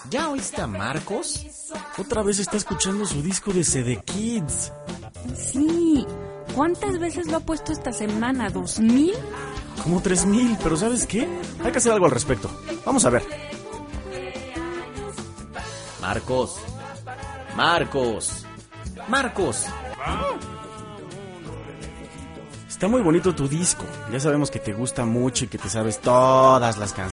¿Ya oíste a Marcos? Otra vez está escuchando su disco de CD Kids. Sí. ¿Cuántas veces lo ha puesto esta semana? ¿2000? Como 3000, pero ¿sabes qué? Hay que hacer algo al respecto. Vamos a ver. Marcos. Marcos. Marcos. Está muy bonito tu disco. Ya sabemos que te gusta mucho y que te sabes todas las canciones.